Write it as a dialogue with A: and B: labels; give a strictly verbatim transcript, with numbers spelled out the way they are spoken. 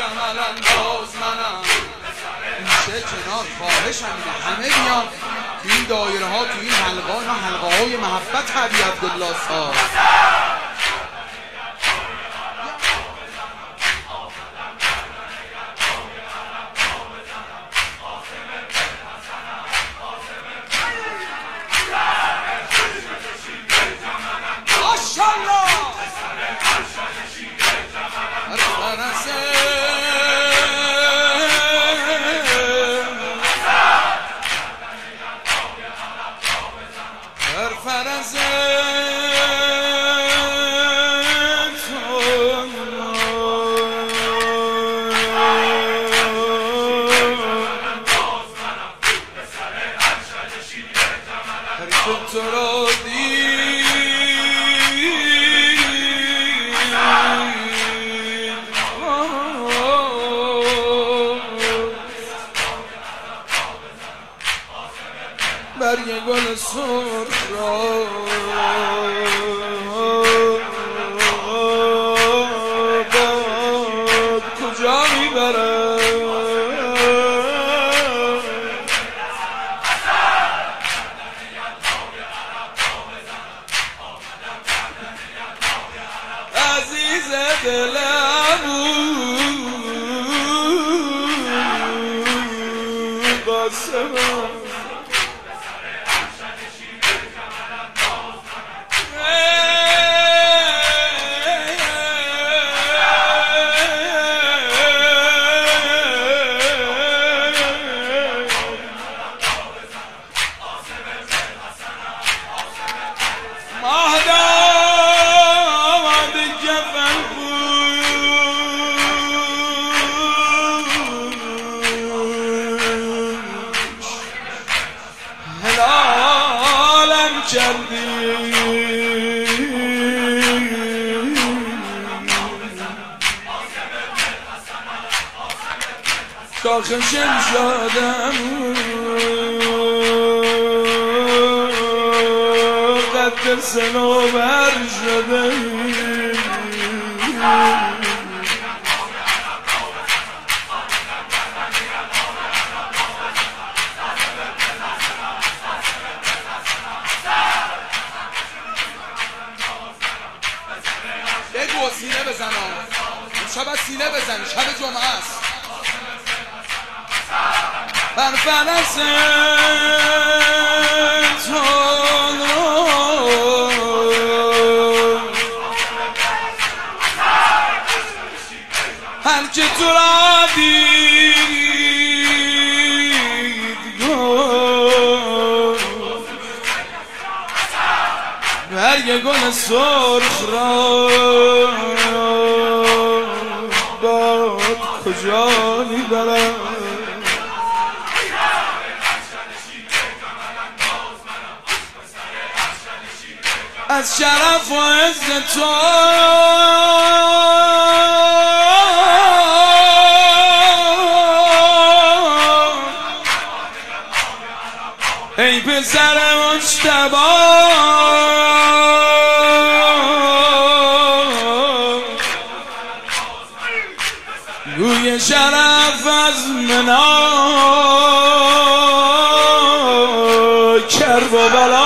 A: جمل انداز منم. میشه کنار خواهشم اینه همه بیان تو این دایره ها، تو این حلقه ها، حلقه های محبت حبیب عبدالله ساز. برگ گل سرخ را باد کجا میبره؟ عزیز دلم قاسم شاخ شمشادم قد سنوبر شده بگو سینه بزن شب از سینه بزن، شب جمعه است. بر فلس تون هر که تو را دید گفت برگ گل سرخ را باد کجا میبره؟ از شرف و عز تو ای پسر مجتبی گوی شرف از منا کرب و بلا